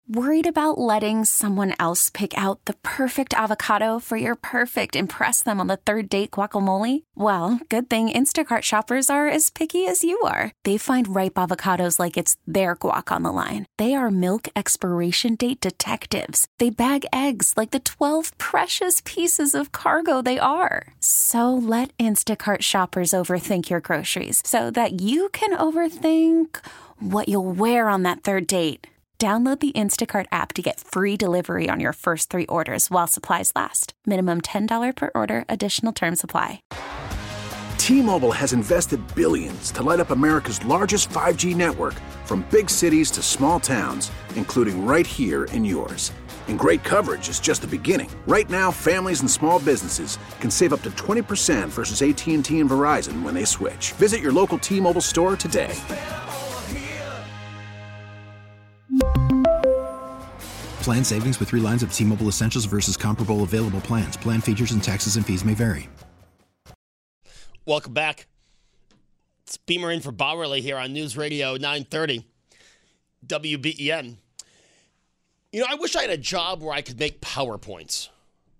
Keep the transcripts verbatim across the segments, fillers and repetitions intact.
Worried about letting someone else pick out the perfect avocado for your perfect impress them on the third date guacamole? Well, good thing Instacart shoppers are as picky as you are. They find ripe avocados like it's their guac on the line. They are milk expiration date detectives. They bag eggs like the twelve precious pieces of cargo they are. So let Instacart shoppers overthink your groceries so that you can overthink what you'll wear on that third date. Download the Instacart app to get free delivery on your first three orders while supplies last. Minimum ten dollars per order. Additional terms apply. T-Mobile has invested billions to light up America's largest five G network, from big cities to small towns, including right here in yours. And great coverage is just the beginning. Right now, families and small businesses can save up to twenty percent versus A T and T and Verizon when they switch. Visit your local T-Mobile store today. Plan savings with three lines of T-Mobile Essentials versus comparable available plans. Plan features and taxes and fees may vary. Welcome back. It's Beamer in for Bowerly here on News Radio nine thirty W B E N. You know, I wish I had a job where I could make PowerPoints.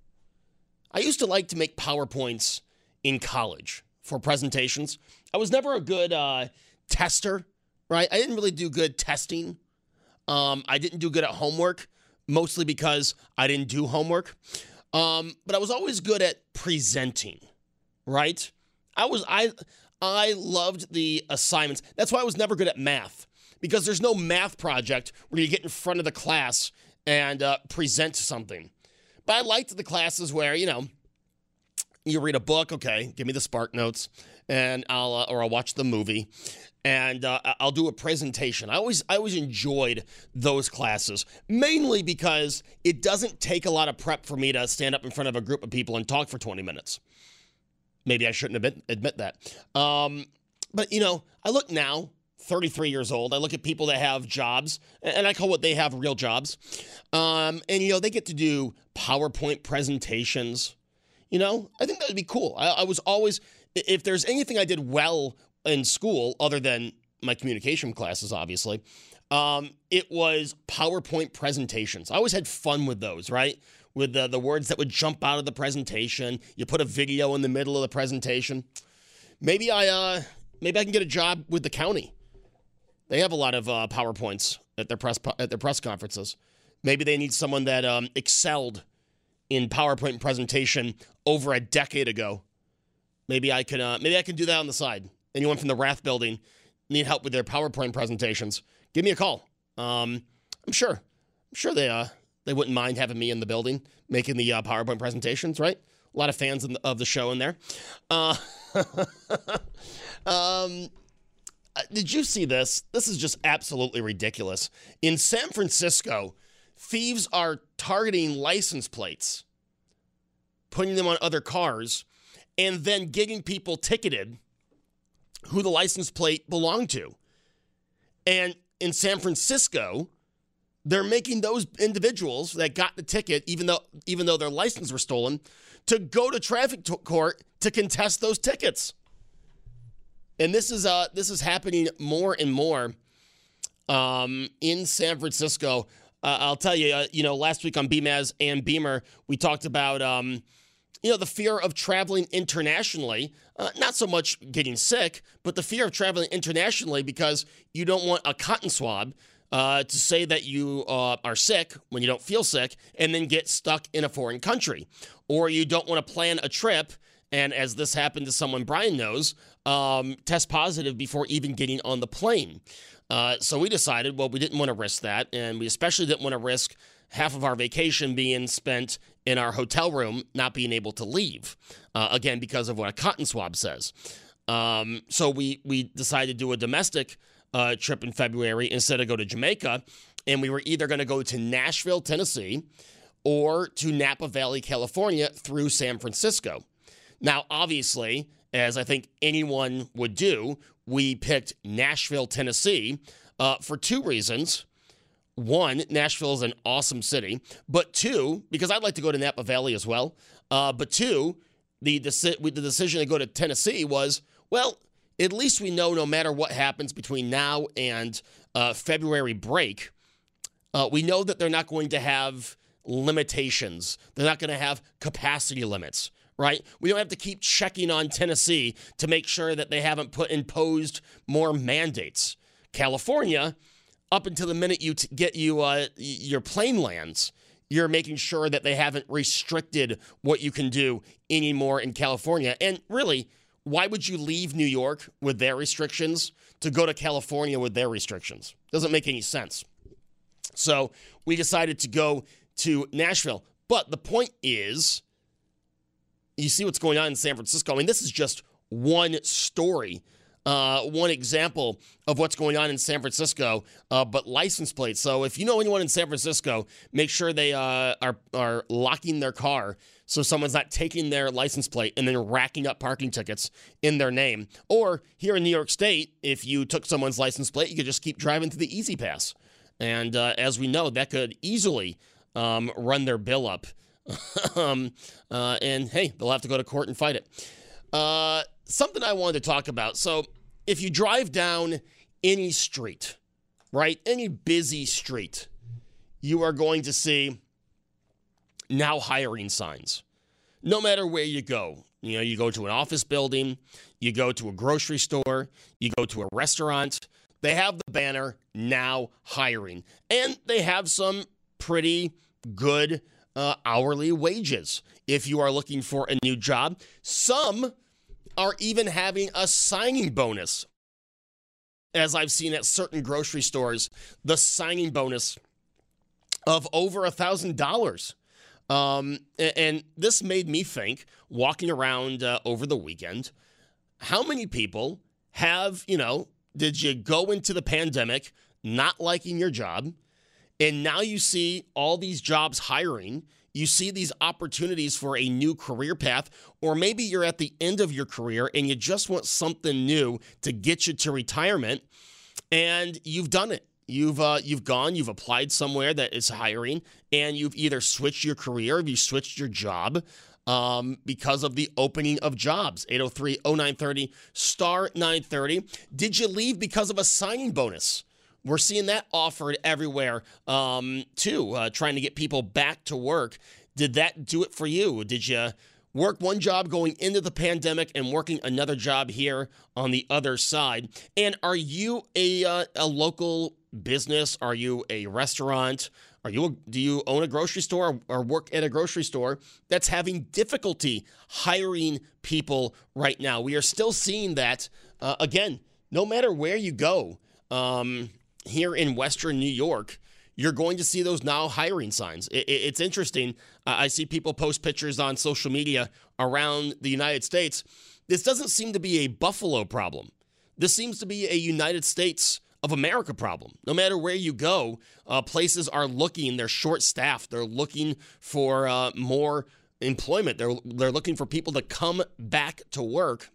I used to like to make PowerPoints in college for presentations. I was never a good uh, tester, right? I didn't really do good testing. Um, I didn't do good at homework, mostly because I didn't do homework. Um, but I was always good at presenting, right? I was I I loved the assignments. That's why I was never good at math, because there's no math project where you get in front of the class and uh, present something. But I liked the classes where, you know, you read a book, okay, give me the Spark Notes, and I'll uh, or I'll watch the movie. And uh, I'll do a presentation. I always I always enjoyed those classes, mainly because it doesn't take a lot of prep for me to stand up in front of a group of people and talk for twenty minutes. Maybe I shouldn't admit, admit that. Um, but, you know, I look now, thirty-three years old. I look at people that have jobs, and I call what they have real jobs. Um, and, you know, they get to do PowerPoint presentations. You know, I think that would be cool. I, I was always, if there's anything I did well in school, other than my communication classes, obviously, um, it was PowerPoint presentations. I always had fun with those, right? With the, the words that would jump out of the presentation. You put a video in the middle of the presentation. Maybe I uh, maybe I can get a job with the county. They have a lot of uh, PowerPoints at their press at their press conferences. Maybe they need someone that um, excelled in PowerPoint presentation over a decade ago. Maybe I can uh, maybe I can do that on the side. Anyone from the Rath Building need help with their PowerPoint presentations, give me a call. Um, I'm sure. I'm sure they uh, they wouldn't mind having me in the building making the uh, PowerPoint presentations, right? A lot of fans of the, of the show in there. Uh, um, did you see this? This is just absolutely ridiculous. In San Francisco, thieves are targeting license plates, putting them on other cars, and then getting people ticketed who the license plate belonged to. And in San Francisco, they're making those individuals that got the ticket, even though even though their license were stolen, to go to traffic t- court to contest those tickets. And this is uh this is happening more and more um, in San Francisco. Uh, I'll tell you, uh, you know, last week on B M A S and Beamer, we talked about um, you know, the fear of traveling internationally, uh, not so much getting sick, but the fear of traveling internationally because you don't want a cotton swab uh, to say that you uh, are sick when you don't feel sick and then get stuck in a foreign country. Or you don't want to plan a trip, and as this happened to someone Brian knows, um, test positive before even getting on the plane. Uh, so we decided, well, we didn't want to risk that, and we especially didn't want to risk half of our vacation being spent in our hotel room, not being able to leave, uh, again, because of what a cotton swab says. Um, so we we decided to do a domestic uh, trip in February instead of go to Jamaica, and we were either going to go to Nashville, Tennessee, or to Napa Valley, California, through San Francisco. Now, obviously, as I think anyone would do, we picked Nashville, Tennessee, uh, for two reasons. One, Nashville is an awesome city, but two, because I'd like to go to Napa Valley as well, uh, but two, the, deci- the decision to go to Tennessee was, well, at least we know no matter what happens between now and uh, February break, Uh, we know that they're not going to have limitations. They're not going to have capacity limits, right? We don't have to keep checking on Tennessee to make sure that they haven't put imposed more mandates. California, up until the minute you t- get you uh, your plane lands, you're making sure that they haven't restricted what you can do anymore in California. And really, why would you leave New York with their restrictions to go to California with their restrictions? Doesn't make any sense. So we decided to go to Nashville. But the point is, you see what's going on in San Francisco. I mean, this is just one story, uh, one example of what's going on in San Francisco, uh, but license plates. So if you know anyone in San Francisco, make sure they uh, are, are locking their car so someone's not taking their license plate and then racking up parking tickets in their name. Or here in New York State, if you took someone's license plate, you could just keep driving through the Easy Pass. And uh, as we know, that could easily um, run their bill up. um, uh, and, hey, they'll have to go to court and fight it. Uh, something I wanted to talk about. So if you drive down any street, right, any busy street, you are going to see now hiring signs. No matter where you go. You know, you go to an office building, you go to a grocery store, you go to a restaurant, they have the banner, now hiring. And they have some pretty good uh, hourly wages if you are looking for a new job. Some are even having a signing bonus. As I've seen at certain grocery stores, the signing bonus of over one thousand dollars. Um, and this made me think, walking around uh, over the weekend, how many people have, you know, did you go into the pandemic not liking your job, and now you see all these jobs hiring, you see these opportunities for a new career path, or maybe you're at the end of your career and you just want something new to get you to retirement, and you've done it. You've uh, you've gone, you've applied somewhere that is hiring, and you've either switched your career, or you've switched your job um, because of the opening of jobs. eight oh three oh nine thirty, star nine thirty. Did you leave because of a signing bonus? We're seeing that offered everywhere, um, too, uh, trying to get people back to work. Did that do it for you? Did you work one job going into the pandemic and working another job here on the other side? And are you a uh, a local business? Are you a restaurant? Are you a, do you own a grocery store or work at a grocery store that's having difficulty hiring people right now? We are still seeing that, uh, again, no matter where you go um, here in Western New York, you're going to see those now hiring signs. It, it, it's interesting. Uh, I see people post pictures on social media around the United States. This doesn't seem to be a Buffalo problem. This seems to be a United States of America problem. No matter where you go, uh, places are looking, they're short-staffed. They're looking for uh, more employment. They're they're looking for people to come back to work.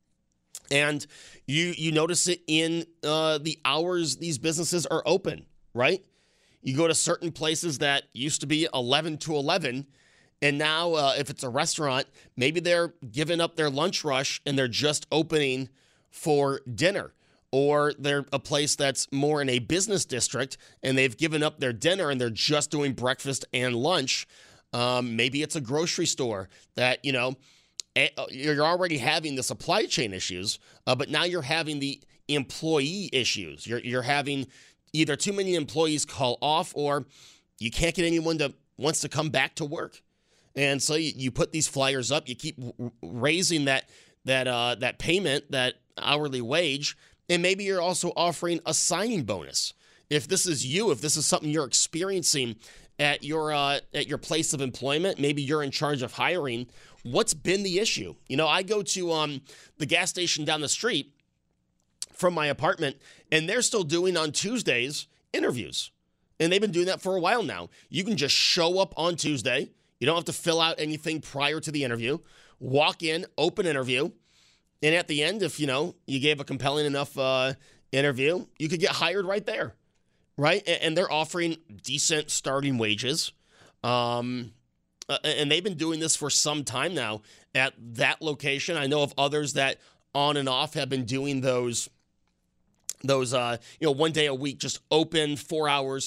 And you you notice it in uh, the hours these businesses are open, right? You go to certain places that used to be eleven to eleven, and now uh, if it's a restaurant, maybe they're giving up their lunch rush and they're just opening for dinner. Or they're a place that's more in a business district and they've given up their dinner and they're just doing breakfast and lunch. Um, maybe it's a grocery store that, you know, you're already having the supply chain issues, uh, but now you're having the employee issues. You're, you're having either too many employees call off or you can't get anyone that wants to come back to work. And so you, you put these flyers up, you keep raising that, that, uh, that payment, that hourly wage. And maybe you're also offering a signing bonus. If this is you, if this is something you're experiencing at your uh, at your place of employment, maybe you're in charge of hiring, what's been the issue? You know, I go to um, the gas station down the street from my apartment, and they're still doing on Tuesdays interviews. And they've been doing that for a while now. You can just show up on Tuesday. You don't have to fill out anything prior to the interview. Walk in, open interview. And at the end, if, you know, you gave a compelling enough uh, interview, you could get hired right there, right? And, and they're offering decent starting wages. Um, uh, and they've been doing this for some time now at that location. I know of others that on and off have been doing those, those uh, you know, one day a week, just open four hours,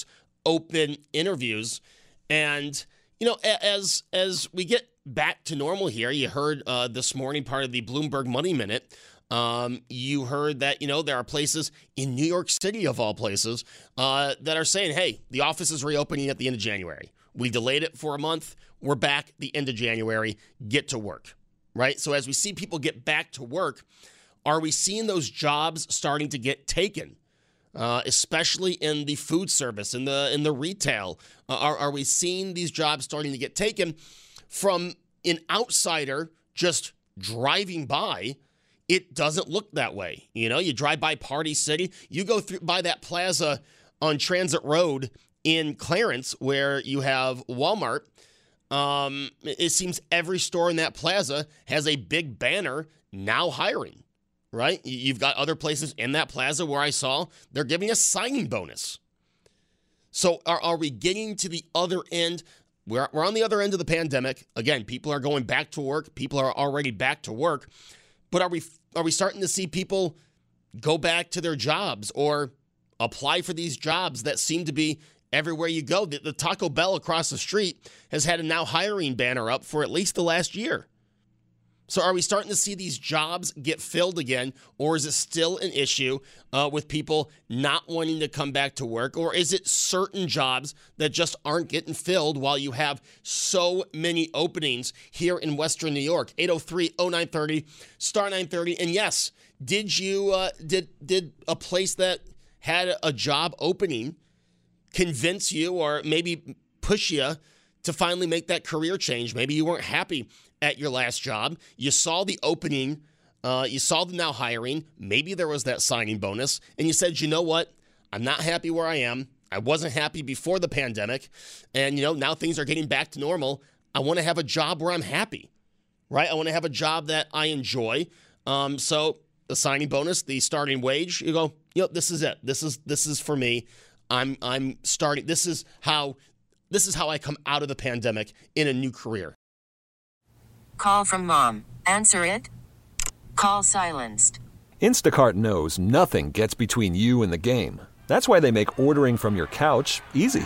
open interviews. And, you know, as as we get back to normal here, you heard uh, this morning part of the Bloomberg Money Minute. Um, you heard that, you know, there are places in New York City, of all places, uh, that are saying, hey, the office is reopening at the end of January. We delayed it for a month. We're back the end of January. Get to work, right? So as we see people get back to work, are we seeing those jobs starting to get taken, uh, especially in the food service, in the in the retail? Uh, are, are we seeing these jobs starting to get taken from an outsider just driving by? It doesn't look that way. You know, you drive by Party City, you go through by that plaza on Transit Road in Clarence where you have Walmart. Um, it seems every store in that plaza has a big banner now hiring, right? You've got other places in that plaza where I saw they're giving a signing bonus. So are, are we getting to the other end? We're, we're on the other end of the pandemic. Again, people are going back to work. People are already back to work. But are we are we starting to see people go back to their jobs or apply for these jobs that seem to be everywhere you go? The, the Taco Bell across the street has had a now hiring banner up for at least the last year. So are we starting to see these jobs get filled again, or is it still an issue uh, with people not wanting to come back to work? Or is it certain jobs that just aren't getting filled while you have so many openings here in Western New York? eight oh three oh nine thirty, star nine thirty. And yes, did you uh, did did a place that had a job opening convince you or maybe push you to finally make that career change? Maybe you weren't happy at your last job. You saw the opening. Uh, you saw the now hiring. Maybe there was that signing bonus. And you said, you know what? I'm not happy where I am. I wasn't happy before the pandemic. And, you know, now things are getting back to normal. I want to have a job where I'm happy, right? I want to have a job that I enjoy. Um, so the signing bonus, the starting wage, you go, you know, this is it. This is this is for me. I'm I'm starting. This is how this is how I come out of the pandemic in a new career. Call from mom. Answer it. Call silenced. Instacart knows nothing gets between you and the game. That's why they make ordering from your couch easy.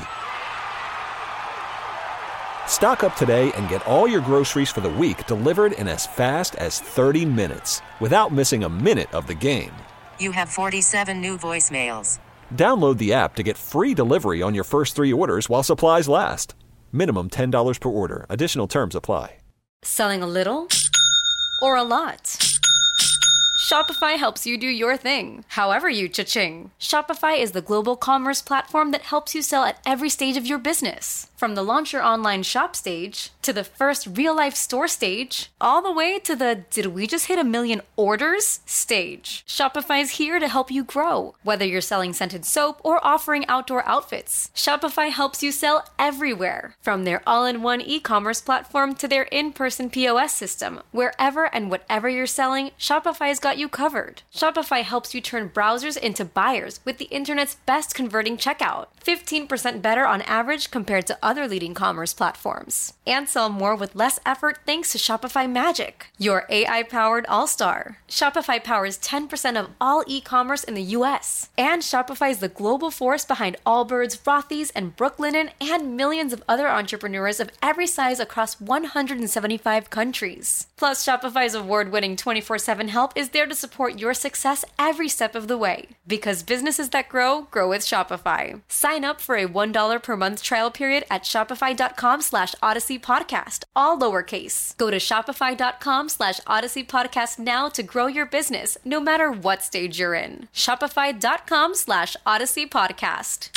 Stock up today and get all your groceries for the week delivered in as fast as thirty minutes without missing a minute of the game. You have forty-seven new voicemails. Download the app to get free delivery on your first three orders while supplies last. Minimum ten dollars per order. Additional terms apply. Selling a little or a lot? Shopify helps you do your thing, however you cha-ching. Shopify is the global commerce platform that helps you sell at every stage of your business. From the launch your online shop stage, to the first real-life store stage, all the way to the did we just hit a million orders stage. Shopify's here to help you grow. Whether you're selling scented soap or offering outdoor outfits, Shopify helps you sell everywhere. From their all-in-one e-commerce platform to their in-person P O S system, wherever and whatever you're selling, Shopify's got you covered. Shopify helps you turn browsers into buyers with the internet's best converting checkout. fifteen percent better on average compared to other leading commerce platforms. And sell more with less effort thanks to Shopify Magic, your A I-powered all-star. Shopify powers ten percent of all e-commerce in the U S. And Shopify is the global force behind Allbirds, Rothy's, and Brooklinen, and millions of other entrepreneurs of every size across one hundred seventy-five countries. Plus, Shopify's award-winning twenty-four seven help is there to support your success every step of the way. Because businesses that grow, grow with Shopify. Sign up for a one dollar per month trial period at shopify.com slash Odyssey Podcast, all lowercase. Go to shopify.com slash Odyssey Podcast now to grow your business, no matter what stage you're in. Shopify.com slash Odyssey Podcast.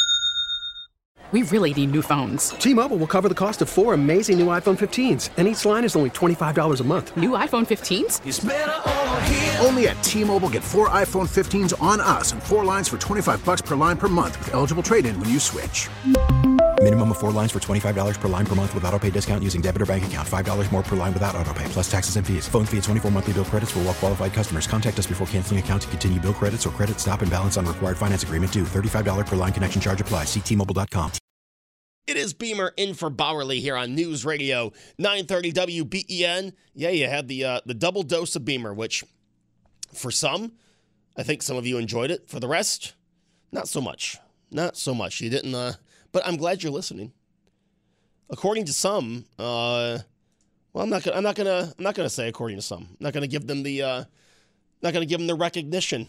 We really need new phones. T-Mobile will cover the cost of four amazing new iPhone fifteens, and each line is only twenty-five dollars a month. New iPhone fifteens? It's better over here. Only at T-Mobile, get four iPhone fifteens on us and four lines for twenty-five dollars per line per month with eligible trade-in when you switch. Minimum of four lines for twenty-five dollars per line per month with autopay discount using debit or bank account. five dollars more per line without autopay, plus taxes and fees. Phone fee at twenty-four monthly bill credits for well-qualified customers. Contact us before canceling account to continue bill credits or credit stop and balance on required finance agreement due. thirty-five dollars per line connection charge applies. See T Mobile dot com. It is Beamer in for Bowerly here on News Radio nine thirty W B E N. Yeah, you had the uh, the double dose of Beamer, which for some, I think some of you enjoyed it. For the rest, not so much. Not so much. You didn't uh, but I'm glad you're listening. According to some, uh, well, I'm not gonna, I'm not gonna, I'm not gonna say according to some. I'm not gonna give them the, uh, not gonna give them the recognition.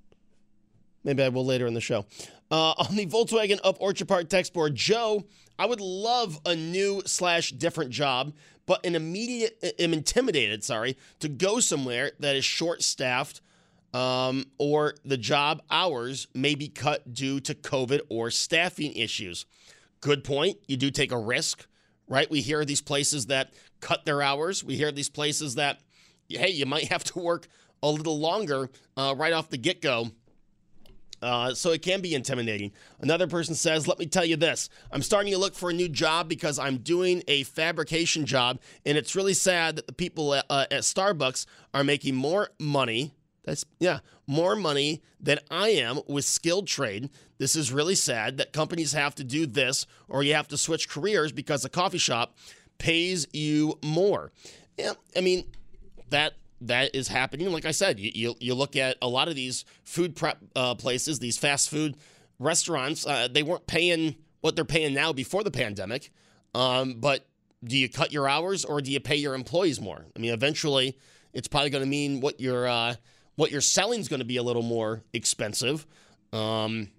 Maybe I will later in the show. Uh, on the Volkswagen Up Orchard Park text board, Joe, I would love a new slash different job, but an immediate, am intimidated, sorry, to go somewhere that is short-staffed, um, or the job hours may be cut due to COVID or staffing issues. Good point. You do take a risk, right? We hear of these places that cut their hours. We hear of these places that, hey, you might have to work a little longer uh, right off the get-go. Uh, so it can be intimidating. Another person says, let me tell you this. I'm starting to look for a new job because I'm doing a fabrication job, and it's really sad that the people at, uh, at Starbucks are making more money. That's yeah, more money than I am with skilled trade. This is really sad that companies have to do this, or you have to switch careers because a coffee shop pays you more. Yeah, I mean, that that is happening. Like I said, you you, you look at a lot of these food prep uh, places, these fast food restaurants, uh, they weren't paying what they're paying now before the pandemic. Um, but do you cut your hours or do you pay your employees more? I mean, eventually, it's probably going to mean what you're uh, what you're selling is going to be a little more expensive. Um,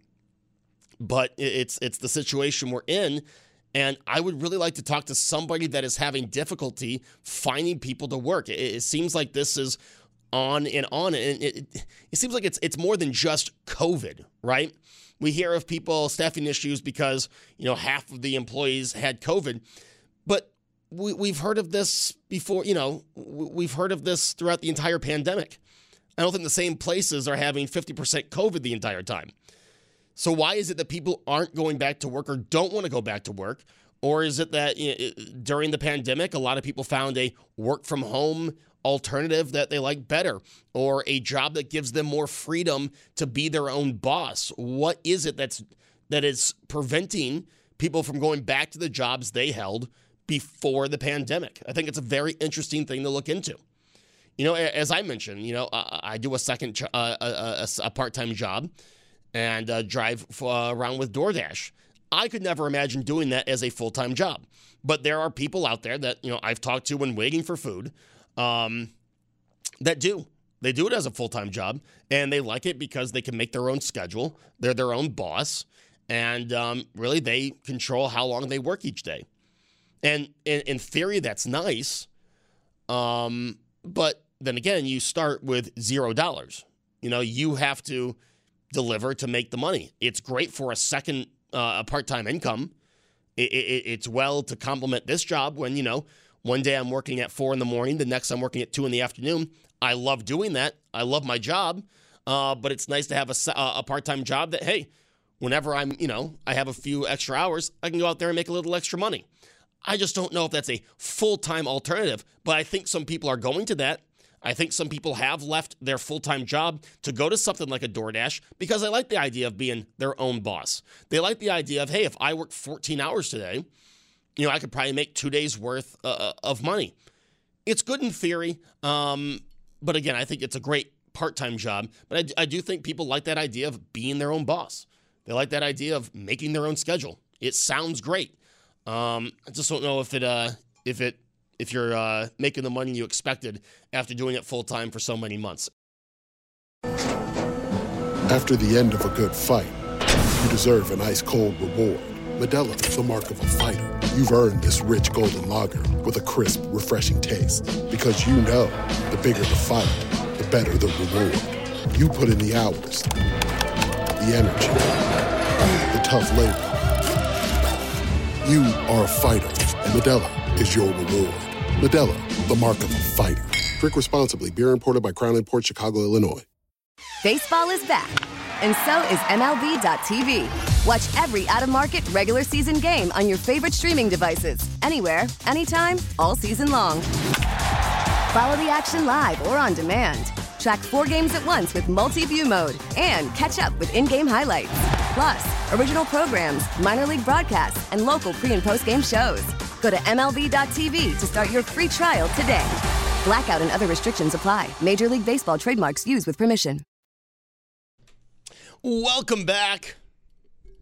but it's it's the situation we're in. And I would really like to talk to somebody that is having difficulty finding people to work. It, it seems like this is on and on. And it, it, it seems like it's it's more than just COVID, right? We hear of people staffing issues because, you know, half of the employees had COVID. But we, we've heard of this before, you know, we've heard of this throughout the entire pandemic. I don't think the same places are having fifty percent COVID the entire time. So why is it that people aren't going back to work or don't want to go back to work? Or is it that, you know, during the pandemic, a lot of people found a work from home alternative that they like better, or a job that gives them more freedom to be their own boss? What is it that's that is preventing people from going back to the jobs they held before the pandemic? I think it's a very interesting thing to look into. You know, as I mentioned, you know, I do a second, uh, a, a part-time job and uh, drive uh, around with DoorDash. I could never imagine doing that as a full-time job. But there are people out there that, you know, I've talked to when waiting for food um, that do. They do it as a full-time job, and they like it because they can make their own schedule. They're their own boss, and um, really they control how long they work each day. And in, in theory, that's nice. Um, but then again, you start with zero dollars. You know, you have to deliver to make the money. It's great for a second, uh, a part-time income. It, it, it's well to complement this job when, you know, one day I'm working at four in the morning, the next I'm working at two in the afternoon. I love doing that. I love my job, uh, but it's nice to have a, a part-time job that, hey, whenever I'm, you know, I have a few extra hours, I can go out there and make a little extra money. I just don't know if that's a full-time alternative, but I think some people are going to that. I think some people have left their full-time job to go to something like a DoorDash because they like the idea of being their own boss. They like the idea of, hey, if I work fourteen hours today, you know, I could probably make two days worth uh, of money. It's good in theory, um, but again, I think it's a great part-time job. But I, I do think people like that idea of being their own boss. They like that idea of making their own schedule. It sounds great. Um, I just don't know if it, uh, if it, if you're uh, making the money you expected after doing it full-time for so many months. After the end of a good fight, you deserve an ice-cold reward. Modelo is the mark of a fighter. You've earned this rich golden lager with a crisp, refreshing taste. Because you know, the bigger the fight, the better the reward. You put in the hours, the energy, the tough labor. You are a fighter, and Modelo is your reward. Modelo, the mark of a fighter. Drink responsibly. Beer imported by Crown Imports, Chicago, Illinois. Baseball is back, and so is M L B dot T V. Watch every out-of-market regular season game on your favorite streaming devices. Anywhere, anytime, all season long. Follow the action live or on demand. Track four games at once with multi-view mode and catch up with in-game highlights. Plus, original programs, minor league broadcasts, and local pre- and post-game shows. Go to M L B dot T V to start your free trial today. Blackout and other restrictions apply. Major League Baseball trademarks used with permission. Welcome back.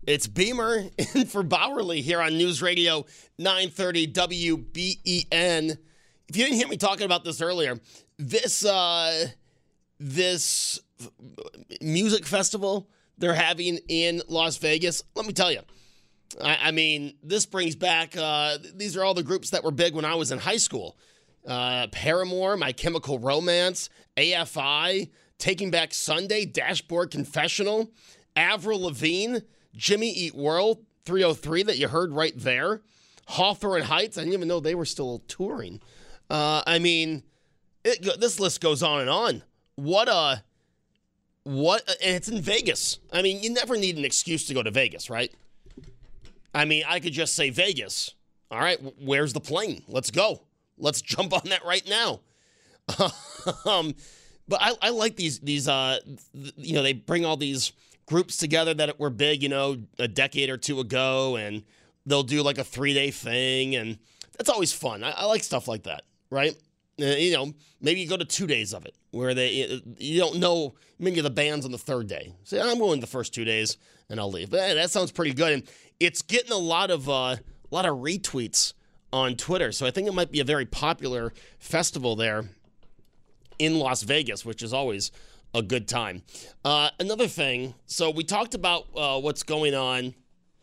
It's Beamer in for Bowerly here on News Radio nine thirty W B E N. If you didn't hear me talking about this earlier, this uh, this music festival they're having in Las Vegas, let me tell you, I, I mean, this brings back, uh, these are all the groups that were big when I was in high school. Uh, Paramore, My Chemical Romance, A F I, Taking Back Sunday, Dashboard Confessional, Avril Lavigne, Jimmy Eat World, three oh three that you heard right there, Hawthorne Heights. I didn't even know they were still touring. Uh, I mean, it, this list goes on and on. What a, what, and it's in Vegas. I mean, you never need an excuse to go to Vegas, right? I mean, I could just say Vegas. All right, where's the plane? Let's go. Let's jump on that right now. um, but I, I like these, these uh, th- you know, they bring all these groups together that were big, you know, a decade or two ago, and they'll do like a three-day thing, and that's always fun. I, I like stuff like that, right? Uh, you know, maybe you go to two days of it, where they you don't know many of the bands on the third day. Say, I'm going the first two days, and I'll leave. But hey, that sounds pretty good, and it's getting a lot of uh, a lot of retweets on Twitter, so I think it might be a very popular festival there in Las Vegas, which is always a good time. Uh, another thing, so we talked about uh, what's going on.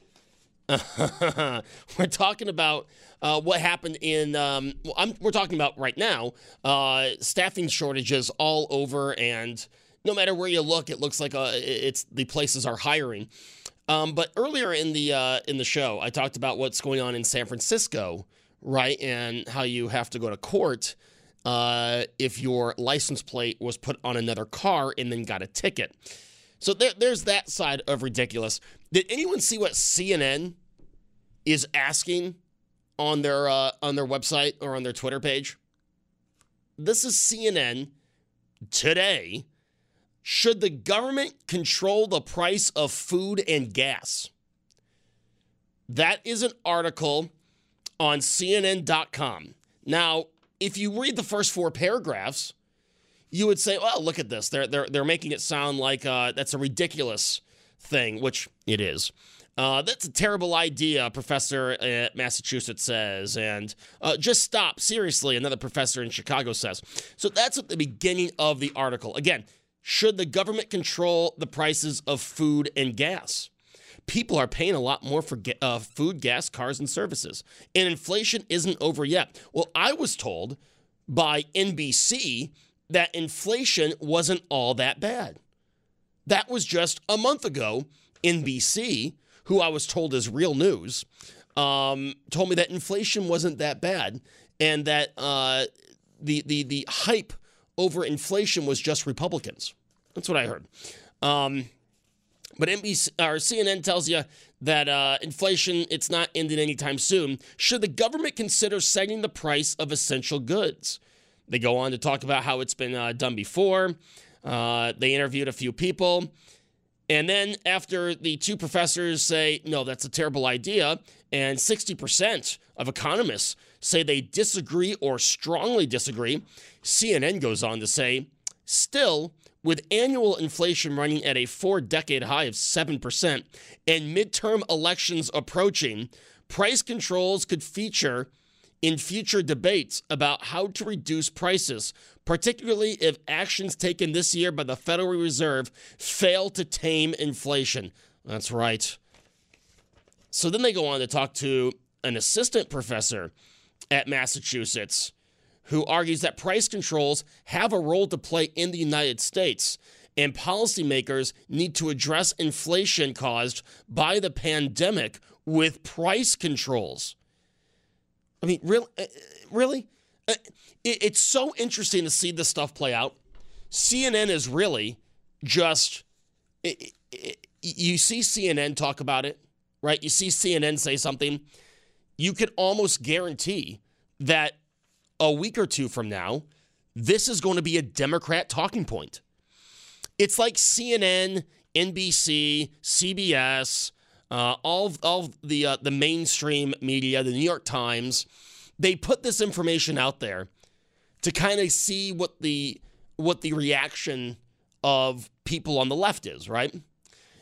We're talking about uh, what happened in, um, well, I'm, we're talking about right now, uh, staffing shortages all over, and no matter where you look, it looks like uh, it's the places are hiring. Um, but earlier in the uh, in the show, I talked about what's going on in San Francisco, right, and how you have to go to court uh, if your license plate was put on another car and then got a ticket. So there, there's that side of ridiculous. Did anyone see what C N N is asking on their uh, on their website or on their Twitter page? This is C N N today. Should the government control the price of food and gas? That is an article on C N N dot com. Now, if you read the first four paragraphs, you would say, well, look at this. They're they're they're making it sound like uh, that's a ridiculous thing, which it is. Uh, that's a terrible idea, a professor at Massachusetts says. And uh, just stop. Seriously, another professor in Chicago says. So that's at the beginning of the article. Again, should the government control the prices of food and gas? People are paying a lot more for ga- uh, food, gas, cars, and services. And inflation isn't over yet. Well, I was told by N B C that inflation wasn't all that bad. That was just a month ago. N B C, who I was told is real news, um, told me that inflation wasn't that bad, and that uh, the the the hype over inflation was just Republicans. That's what I heard. Um, but N B C or C N N tells you that uh, inflation, it's not ending anytime soon. Should the government consider setting the price of essential goods? They go on to talk about how it's been uh, done before. Uh, they interviewed a few people. And then after the two professors say, no, that's a terrible idea, and sixty percent of economists say they disagree or strongly disagree, C N N goes on to say, still, with annual inflation running at a four-decade high of seven percent and midterm elections approaching, price controls could feature in future debates about how to reduce prices, particularly if actions taken this year by the Federal Reserve fail to tame inflation. That's right. So then they go on to talk to an assistant professor at Massachusetts who argues that price controls have a role to play in the United States, and policymakers need to address inflation caused by the pandemic with price controls. I mean, really? really? It's so interesting to see this stuff play out. C N N is really just, it, it, you see C N N talk about it, right? You see C N N say something. You could almost guarantee that a week or two from now, this is going to be a Democrat talking point. It's like C N N, N B C, C B S, uh, all of, all of the uh, the mainstream media, the New York Times. They put this information out there to kind of see what the what the reaction of people on the left is, right?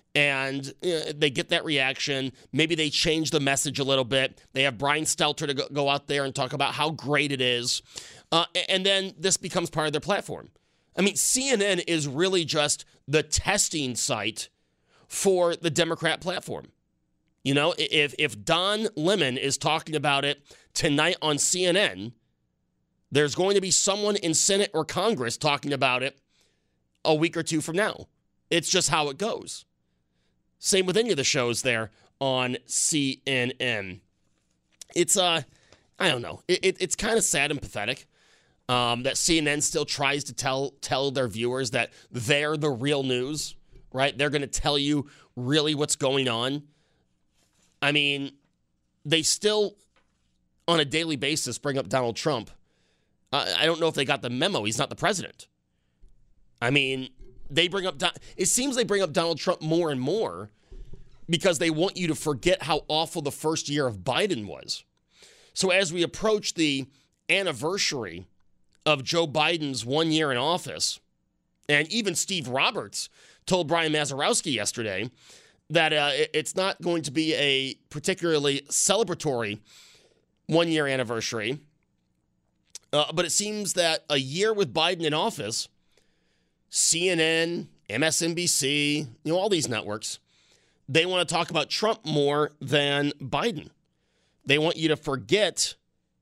And you know, they get that reaction. Maybe they change the message a little bit. They have Brian Stelter to go, go out there and talk about how great it is. Uh, and then this becomes part of their platform. I mean, C N N is really just the testing site for the Democrat platform. You know, if if Don Lemon is talking about it tonight on C N N, there's going to be someone in Senate or Congress talking about it a week or two from now. It's just how it goes. Same with any of the shows there on C N N. It's, uh, I don't know. It, it, it's kind of sad and pathetic um, that C N N still tries to tell tell their viewers that they're the real news, right? They're going to tell you really what's going on. I mean, they still, on a daily basis, bring up Donald Trump. Uh, I don't know if they got the memo. He's not the president. I mean, they bring up, it seems they bring up Donald Trump more and more because they want you to forget how awful the first year of Biden was. So as we approach the anniversary of Joe Biden's one year in office, and even Steve Roberts told Brian Mazurowski yesterday that uh, it's not going to be a particularly celebratory one-year anniversary. Uh, but it seems that a year with Biden in office, C N N, M S N B C, you know, all these networks, they want to talk about Trump more than Biden. They want you to forget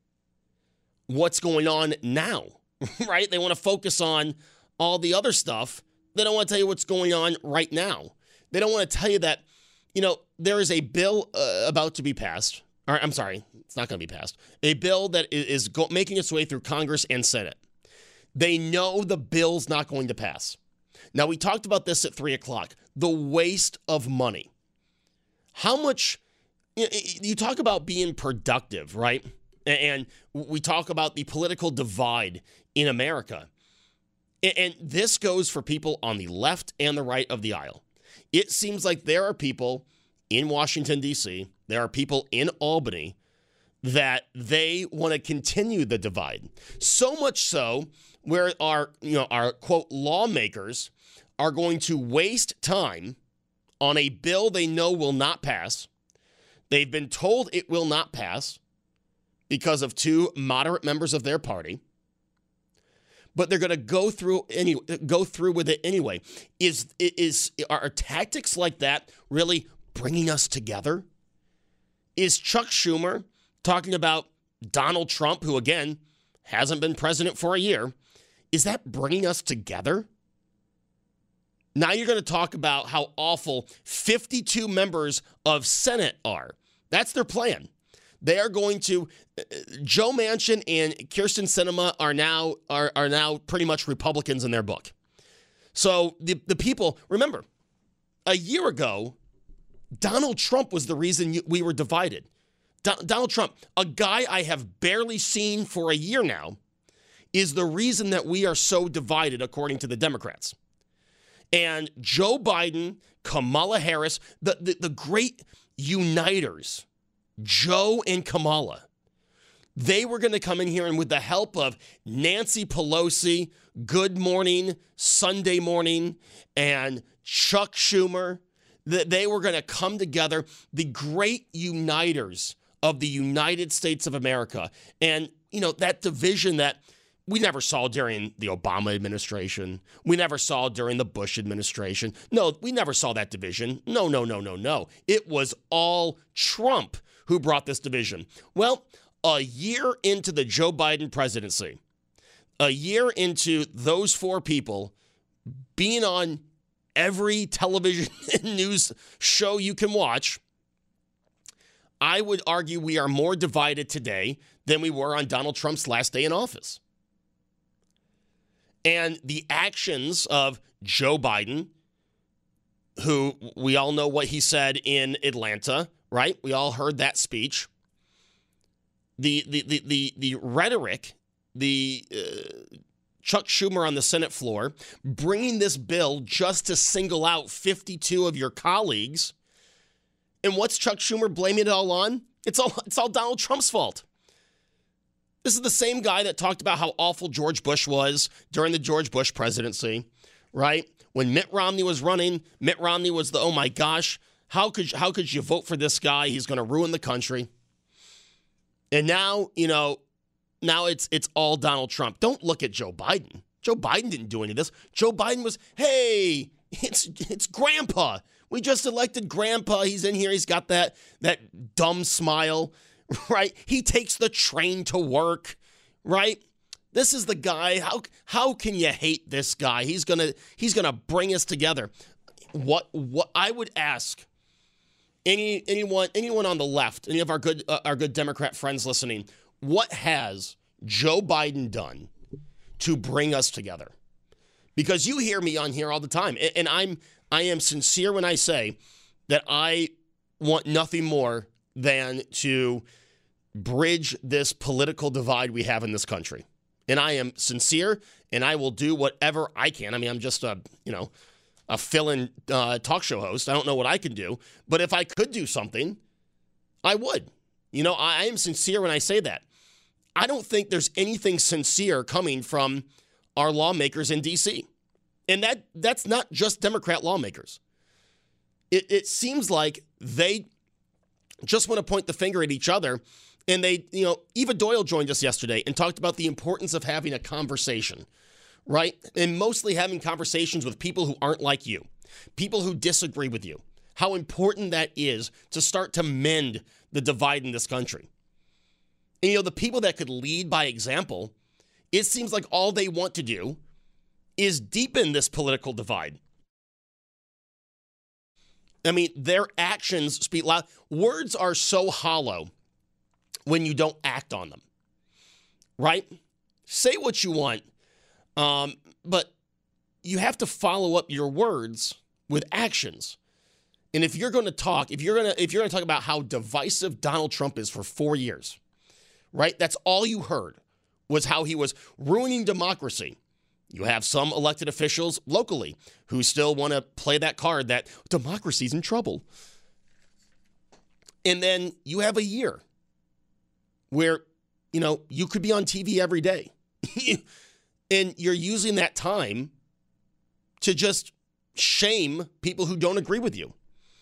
what's going on now, right? They want to focus on all the other stuff. They don't want to tell you what's going on right now. They don't want to tell you that, you know, there is a bill uh, about to be passed. Or, I'm sorry, it's not going to be passed. A bill that is go- making its way through Congress and Senate. They know the bill's not going to pass. Now, we talked about this at three o'clock. The waste of money. How much, you, you talk about being productive, right? And we talk about the political divide in America. And this goes for people on the left and the right of the aisle. It seems like there are people in Washington, D C, there are people in Albany that they want to continue the divide. So much so where our, you know, our quote lawmakers are going to waste time on a bill they know will not pass. They've been told it will not pass because of two moderate members of their party. But they're going to go through any go through with it anyway. Is is are tactics like that really bringing us together? Is Chuck Schumer talking about Donald Trump, who again hasn't been president for a year, is that bringing us together? Now you're going to talk about how awful fifty-two members of Senate are. That's their plan. They are going to uh, Joe Manchin and Kyrsten Sinema are now are are now pretty much Republicans in their book. So the the people, remember, a year ago, Donald Trump was the reason you, we were divided. Do- Donald Trump, a guy I have barely seen for a year now, is the reason that we are so divided, according to the Democrats. And Joe Biden, Kamala Harris, the the, the great uniters, Joe and Kamala, they were going to come in here and with the help of Nancy Pelosi, Good Morning, Sunday Morning, and Chuck Schumer, that they were going to come together, the great uniters of the United States of America. And, you know, that division that we never saw during the Obama administration. We never saw during the Bush administration. No, we never saw that division. No, no, no, no, no. It was all Trump who brought this division. Well, a year into the Joe Biden presidency, a year into those four people being on every television news show you can watch, I would argue we are more divided today than we were on Donald Trump's last day in office. And the actions of Joe Biden, who we all know what he said in Atlanta, right? We all heard that speech. The the the the, the rhetoric, the uh, Chuck Schumer on the Senate floor, bringing this bill just to single out fifty-two of your colleagues. And what's Chuck Schumer blaming it all on? It's all it's all Donald Trump's fault. This is the same guy that talked about how awful George Bush was during the George Bush presidency, right? When Mitt Romney was running, Mitt Romney was the, oh my gosh, how could how could you vote for this guy? He's going to ruin the country. And now, you know, now it's it's all Donald Trump. Don't look at Joe Biden. Joe Biden didn't do any of this. Joe Biden was, hey, it's it's Grandpa. We just elected Grandpa. He's in here. He's got that that dumb smile, right? He takes the train to work, right? This is the guy. How how can you hate this guy? He's gonna he's gonna bring us together. What what I would ask any anyone anyone on the left, any of our good uh, our good Democrat friends listening, what has Joe Biden done to bring us together? Because you hear me on here all the time, and, and I'm I am sincere when I say that I want nothing more than to bridge this political divide we have in this country. And I am sincere, and I will do whatever I can. I mean, I'm just a, you know, a fill-in uh, talk show host. I don't know what I can do. But if I could do something, I would. You know, I, I am sincere when I say that. I don't think there's anything sincere coming from our lawmakers in D C. And that that's not just Democrat lawmakers. It, it seems like they just want to point the finger at each other. And they, you know, Eva Doyle joined us yesterday and talked about the importance of having a conversation, right? And mostly having conversations with people who aren't like you, people who disagree with you, how important that is to start to mend the divide in this country. And, you know, the people that could lead by example, it seems like all they want to do is deepen this political divide. I mean, their actions speak loud. Words are so hollow when you don't act on them, right? Say what you want, um, but you have to follow up your words with actions. And if you're going to talk, if you're going to if you're going to talk about how divisive Donald Trump is for four years, right? That's all you heard was how he was ruining democracy. You have some elected officials locally who still want to play that card that democracy's in trouble. And then you have a year where, you know, you could be on T V every day. And you're using that time to just shame people who don't agree with you.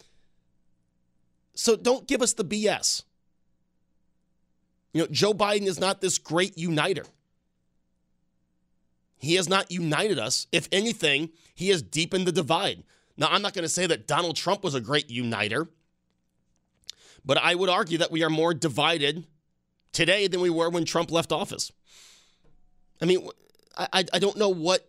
So don't give us the B S. You know, Joe Biden is not this great uniter. He has not united us. If anything, he has deepened the divide. Now, I'm not going to say that Donald Trump was a great uniter, but I would argue that we are more divided today than we were when Trump left office. I mean, I, I don't know what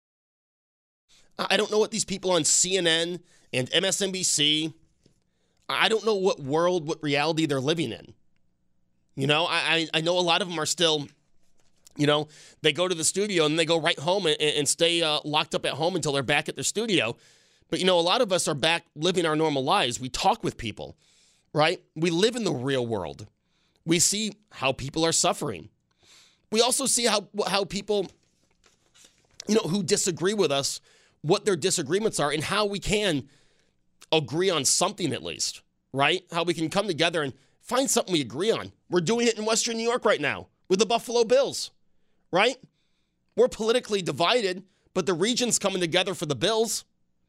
I don't know what these people on C N N and M S N B C, I don't know what world, what reality they're living in. You know, I I know a lot of them are still, you know, they go to the studio and they go right home and, and stay uh, locked up at home until they're back at their studio. But, you know, a lot of us are back living our normal lives. We talk with people, right? We live in the real world. We see how people are suffering. We also see how how people, you know, who disagree with us, what their disagreements are, and how we can agree on something at least, right? How we can come together and find something we agree on. We're doing it in Western New York right now with the Buffalo Bills, right? We're politically divided, but the region's coming together for the Bills.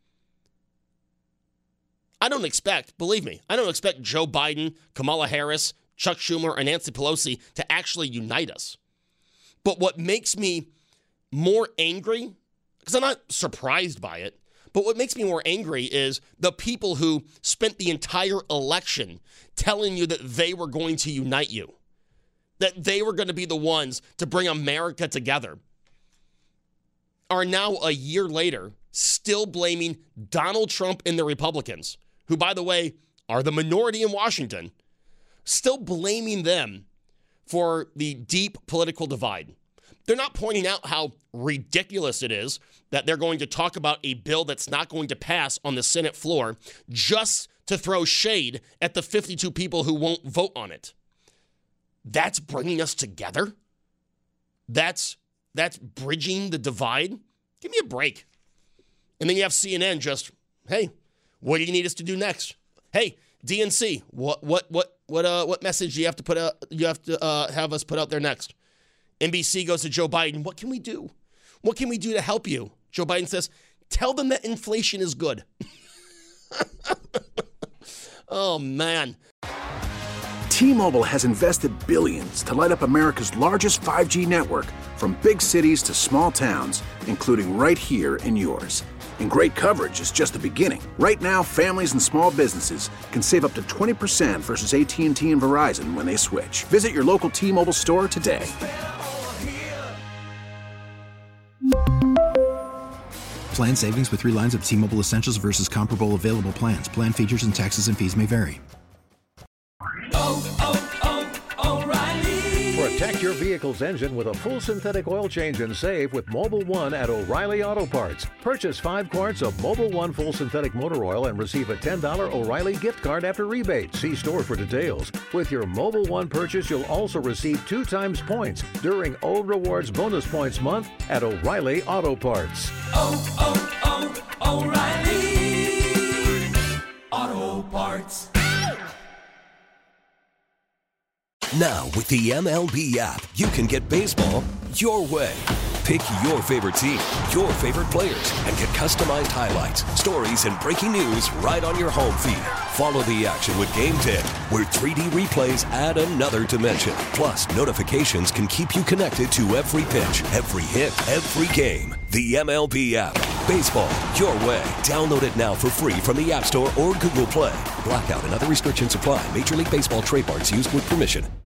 I don't expect, believe me, I don't expect Joe Biden, Kamala Harris, Chuck Schumer, and Nancy Pelosi to actually unite us. But what makes me more angry, because I'm not surprised by it, but what makes me more angry is the people who spent the entire election telling you that they were going to unite you, that they were going to be the ones to bring America together, are now a year later still blaming Donald Trump and the Republicans, who, by the way, are the minority in Washington, still blaming them for the deep political divide. They're not pointing out how ridiculous it is that they're going to talk about a bill that's not going to pass on the Senate floor just to throw shade at the fifty-two people who won't vote on it. That's bringing us together? That's that's bridging the divide? Give me a break. And then you have C N N just, hey, what do you need us to do next? Hey, D N C, what what what what uh what message do you have to put out you have to uh, have us put out there next? N B C goes to Joe Biden, what can we do? What can we do to help you? Joe Biden says, Tell them that inflation is good. Oh, man. T-Mobile has invested billions to light up America's largest five G network, from big cities to small towns, including right here in yours. And great coverage is just the beginning. Right now, families and small businesses can save up to twenty percent versus A T and T and Verizon when they switch. Visit your local T-Mobile store today. Plan savings with three lines of T-Mobile Essentials versus comparable available plans. Plan features and taxes and fees may vary. Oh, oh, oh, O'Reilly. Protect your vehicle's engine with a full synthetic oil change and save with Mobil one at O'Reilly Auto Parts. Purchase five quarts of Mobil one full synthetic motor oil and receive a ten dollars O'Reilly gift card after rebate. See store for details. With your Mobil one purchase, you'll also receive two times points during O Rewards Bonus Points Month at O'Reilly Auto Parts. Oh, oh, oh, O'Reilly Auto Parts. Now, with the M L B app, you can get baseball your way. Pick your favorite team, your favorite players, and get customized highlights, stories, and breaking news right on your home feed. Follow the action with Game ten, where three D replays add another dimension. Plus, notifications can keep you connected to every pitch, every hit, every game. The M L B app. Baseball your way. Download it now for free from the App Store or Google Play. Blackout and other restrictions apply. Major League Baseball trademarks used with permission.